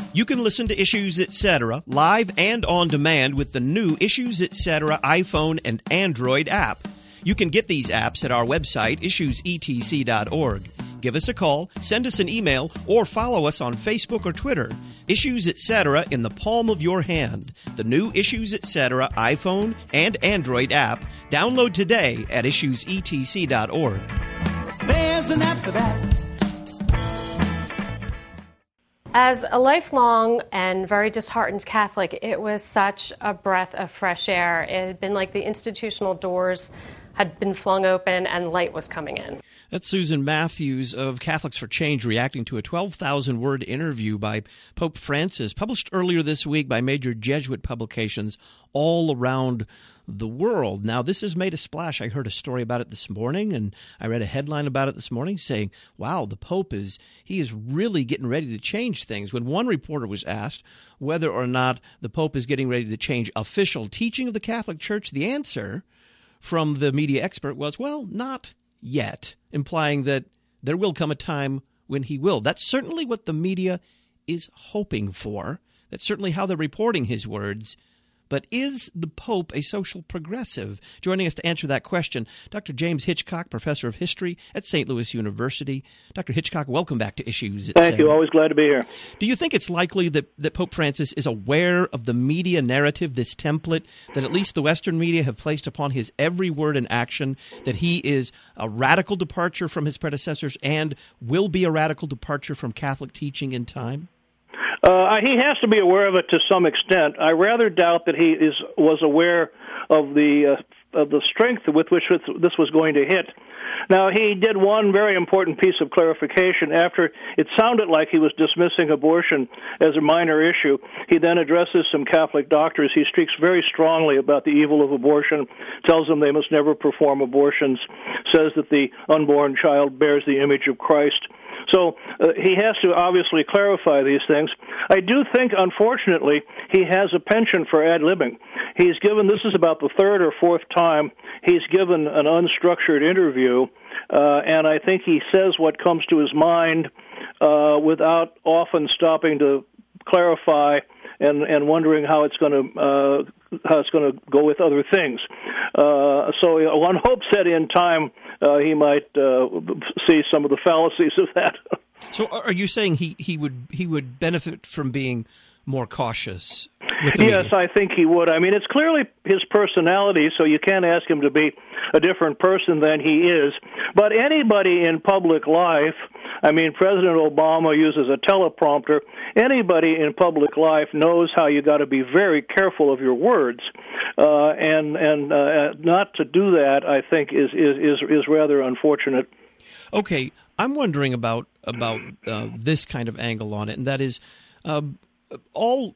You can listen to Issues Etc. live and on demand with the new Issues Etc. iPhone and Android app. You can get these apps at our website, issuesetc.org. Give us a call, send us an email, or follow us on Facebook or Twitter. Issues Etc. in the palm of your hand. The new Issues Etc. iPhone and Android app. Download today at issuesetc.org. There's an app for that. As a lifelong and very disheartened Catholic, it was such a breath of fresh air. It had been like the institutional doors had been flung open and light was coming in. That's Susan Matthews of Catholics for Change reacting to a 12,000-word interview by Pope Francis, published earlier this week by major Jesuit publications all around the world. Now, this has made a splash. I heard a story about it this morning, and I read a headline about it this morning saying, wow, the Pope is really getting ready to change things. When one reporter was asked whether or not the Pope is getting ready to change official teaching of the Catholic Church, the answer from the media expert was, well, not yet, implying that there will come a time when he will. That's certainly what the media is hoping for. That's certainly how they're reporting his words. But is the Pope a social progressive? Joining us to answer that question, Dr. James Hitchcock, professor of history at St. Louis University. Dr. Hitchcock, welcome back to Issues. Thank you. Always glad to be here. Do you think it's likely that Pope Francis is aware of the media narrative, this template that at least the Western media have placed upon his every word and action, that he is a radical departure from his predecessors and will be a radical departure from Catholic teaching in time? He has to be aware of it to some extent. I rather doubt that he was aware of the strength with which this was going to hit. Now, he did one very important piece of clarification. After it sounded like he was dismissing abortion as a minor issue, he then addresses some Catholic doctors. He speaks very strongly about the evil of abortion, tells them they must never perform abortions, says that the unborn child bears the image of Christ. So he has to obviously clarify these things. I do think, unfortunately, he has a penchant for ad-libbing. He's given, this is about the third or fourth time, he's given an unstructured interview, and I think he says what comes to his mind without often stopping to clarify and wondering how it's going to go with other things. So one hopes that in time he might see some of the fallacies of that. So are you saying he would benefit from being more cautious with the media? Yes, I think he would. I mean, it's clearly his personality, so you can't ask him to be a different person than he is. But anybody in public life, I mean, President Obama uses a teleprompter. Anybody in public life knows how you got to be very careful of your words, and not to do that, I think, is rather unfortunate. Okay, I'm wondering about this kind of angle on it, and that is, all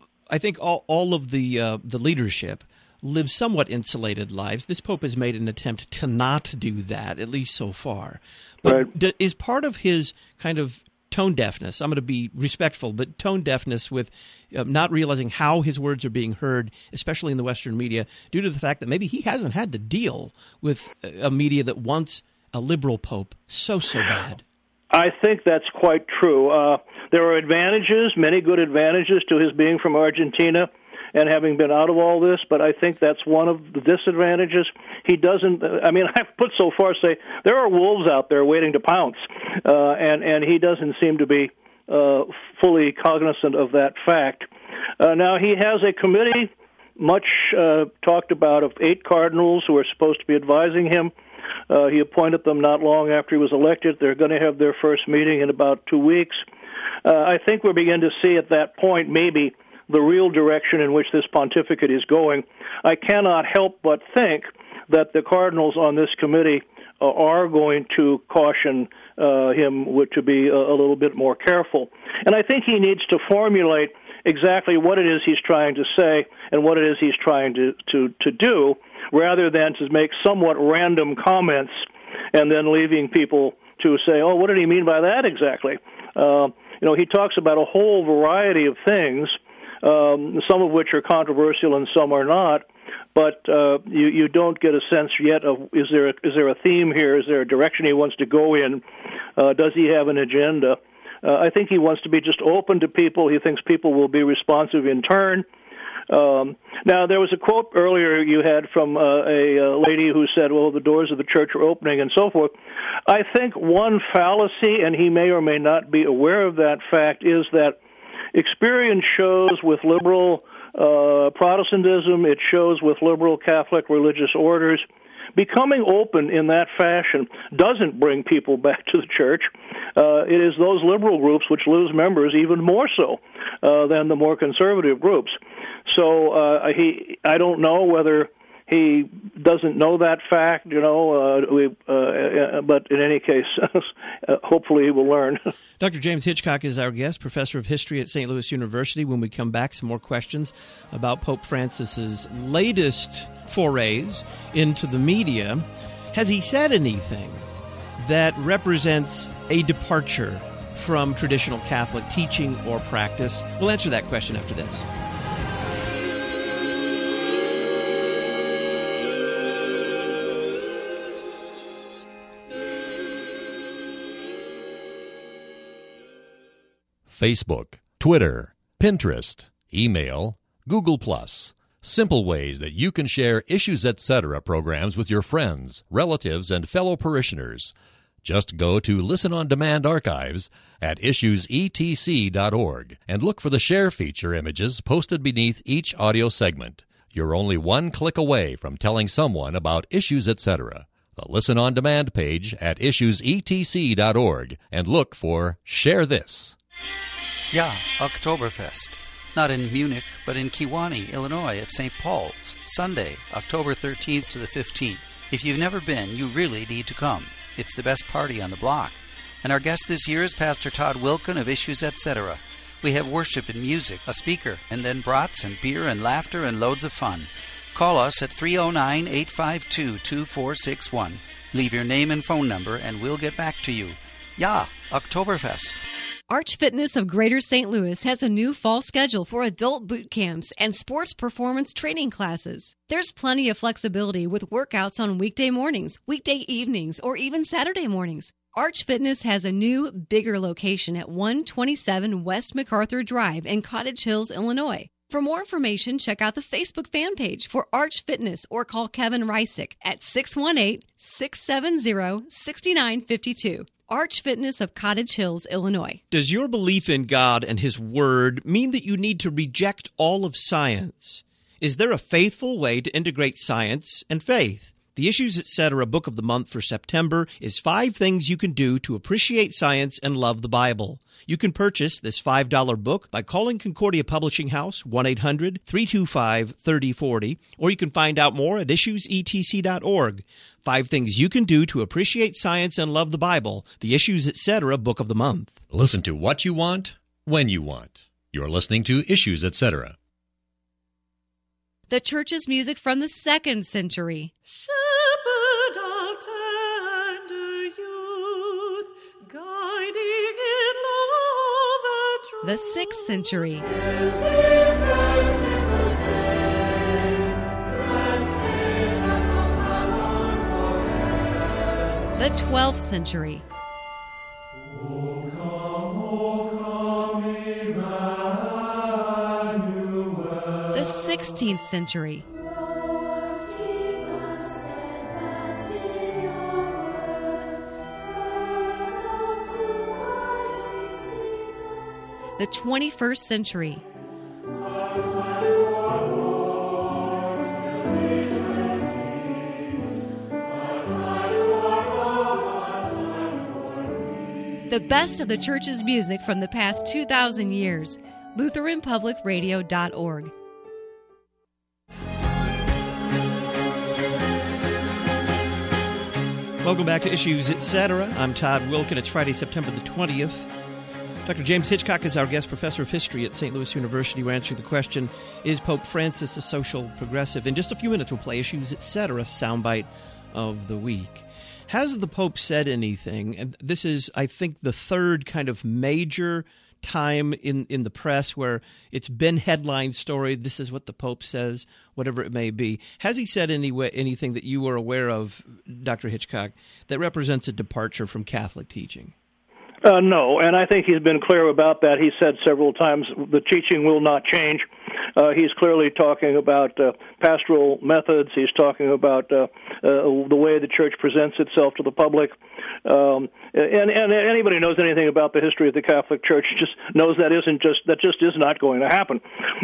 of the leadership live somewhat insulated lives. This Pope has made an attempt to not do that, at least so far. But right. Is part of his kind of tone deafness, I'm going to be respectful, but tone deafness with not realizing how his words are being heard, especially in the Western media, due to the fact that maybe he hasn't had to deal with a media that wants a liberal Pope so bad? I think that's quite true. There are advantages, many good advantages to his being from Argentina and having been out of all this, but I think that's one of the disadvantages. He doesn't, I mean, I've put so far say there are wolves out there waiting to pounce, and he doesn't seem to be fully cognizant of that fact. Now, he has a committee, much talked about, of 8 cardinals who are supposed to be advising him. He appointed them not long after he was elected. They're going to have their first meeting in about 2 weeks. I think we'll begin to see at that point maybe the real direction in which this pontificate is going. I cannot help but think that the cardinals on this committee are going to caution him to be a little bit more careful. And I think he needs to formulate exactly what it is he's trying to say and what it is he's trying to do, rather than to make somewhat random comments and then leaving people to say, oh, what did he mean by that exactly? He talks about a whole variety of things, some of which are controversial and some are not, but you don't get a sense yet of is there a theme here? Is there a direction he wants to go in? Does he have an agenda? I think he wants to be just open to people. He thinks people will be responsive in turn. Now, there was a quote earlier you had from a lady who said, well, the doors of the church are opening and so forth. I think one fallacy, and he may or may not be aware of that fact, is that experience shows with liberal Protestantism, it shows with liberal Catholic religious orders, becoming open in that fashion doesn't bring people back to the church. It is those liberal groups which lose members even more so than the more conservative groups. So I don't know whether he doesn't know that fact, but in any case, hopefully he will learn. Dr. James Hitchcock is our guest, professor of history at St. Louis University. When we come back, some more questions about Pope Francis's latest forays into the media. Has he said anything that represents a departure from traditional Catholic teaching or practice? We'll answer that question after this. Facebook, Twitter, Pinterest, email, Google+. Simple ways that you can share Issues Etc. programs with your friends, relatives, and fellow parishioners. Just go to Listen on Demand archives at issuesetc.org and look for the share feature images posted beneath each audio segment. You're only one click away from telling someone about Issues Etc. The Listen on Demand page at issuesetc.org and look for Share This. Yeah, Oktoberfest. Not in Munich, but in Kewanee, Illinois at St. Paul's, Sunday, October 13th to the 15th. If you've never been, you really need to come. It's the best party on the block. And our guest this year is Pastor Todd Wilken of Issues Etc. We have worship and music, a speaker, and then brats and beer and laughter and loads of fun. Call us at 309-852-2461. Leave your name and phone number and we'll get back to you. Yeah, Oktoberfest. Arch Fitness of Greater St. Louis has a new fall schedule for adult boot camps and sports performance training classes. There's plenty of flexibility with workouts on weekday mornings, weekday evenings, or even Saturday mornings. Arch Fitness has a new, bigger location at 127 West MacArthur Drive in Cottage Hills, Illinois. For more information, check out the Facebook fan page for Arch Fitness or call Kevin Reisick at 618-670-6952. Arch Fitness of Cottage Hills, Illinois. Does your belief in God and His Word mean that you need to reject all of science? Is there a faithful way to integrate science and faith? The Issues Etc. Book of the Month for September is 5 things you can do to appreciate science and love the Bible. You can purchase this $5 book by calling Concordia Publishing House, 1-800-325-3040, or you can find out more at issuesetc.org. 5 things you can do to appreciate science and love the Bible, the Issues Etc. Book of the Month. Listen to what you want, when you want. You're listening to Issues Etc. The church's music from the 2nd century. Shepherd of tender youth, guiding in love and truth. The 6th century. The 12th century. The 16th century. The 21st century. The best of the church's music from the past 2,000 years. LutheranPublicRadio.org. Welcome back to Issues Etc. I'm Todd Wilken. It's Friday, September the 20th. Dr. James Hitchcock is our guest professor of history at St. Louis University. We're answering the question, is Pope Francis a social progressive? In just a few minutes, we'll play Issues Etc. soundbite of the week. Has the Pope said anything? And this is, I think, the third kind of major time in the press where it's been headline story, this is what the Pope says, whatever it may be. Has he said anything that you were aware of, Dr. Hitchcock, that represents a departure from Catholic teaching? No, and I think he's been clear about that. He said several times the teaching will not change. He's clearly talking about pastoral methods. He's talking about the way the church presents itself to the public. And anybody who knows anything about the history of the Catholic Church just knows that just is not going to happen.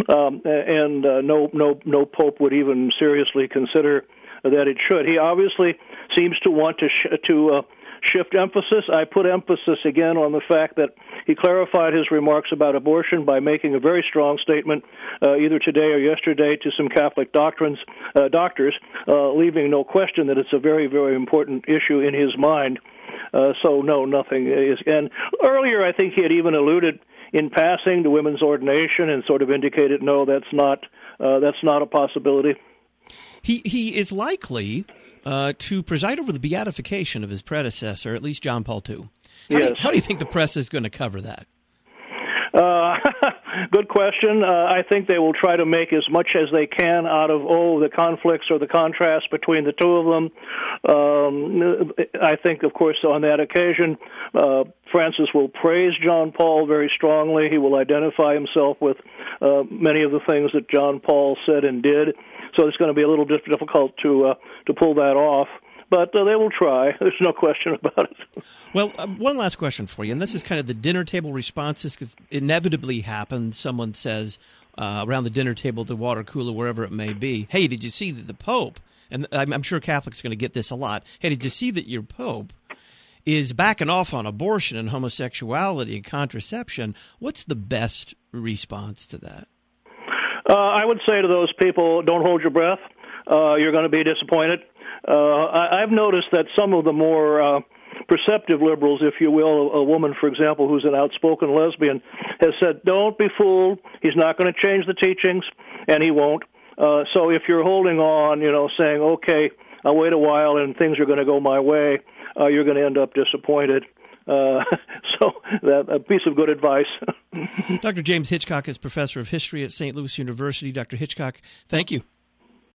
No pope would even seriously consider that it should. He obviously seems to want to shift emphasis. I put emphasis again on the fact that he clarified his remarks about abortion by making a very strong statement either today or yesterday to some Catholic doctors, leaving no question that it's a very, very important issue in his mind. So no, nothing is. And earlier I think he had even alluded in passing to women's ordination and sort of indicated, no, that's not a possibility. He is likely to preside over the beatification of his predecessor, at least John Paul II. How do you think the press is going to cover that? Good question. I think they will try to make as much as they can out of, the conflicts or the contrast between the two of them. I think, of course, on that occasion, Francis will praise John Paul very strongly. He will identify himself with many of the things that John Paul said and did. So it's going to be a little difficult to pull that off. But they will try. There's no question about it. Well, one last question for you, and this is kind of the dinner table responses, because inevitably happens. Someone says around the dinner table, the water cooler, wherever it may be, hey, did you see that the Pope, and I'm sure Catholics are going to get this a lot, hey, did you see that your Pope is backing off on abortion and homosexuality and contraception? What's the best response to that? I would say to those people, don't hold your breath. You're going to be disappointed. I've noticed that some of the more perceptive liberals, if you will, a woman, for example, who's an outspoken lesbian, has said, don't be fooled. He's not going to change the teachings, and he won't. So if you're holding on, saying, okay, I'll wait a while and things are going to go my way, you're going to end up disappointed. So that a piece of good advice. Dr. James Hitchcock is professor of history at St. Louis University. Dr. Hitchcock, thank you.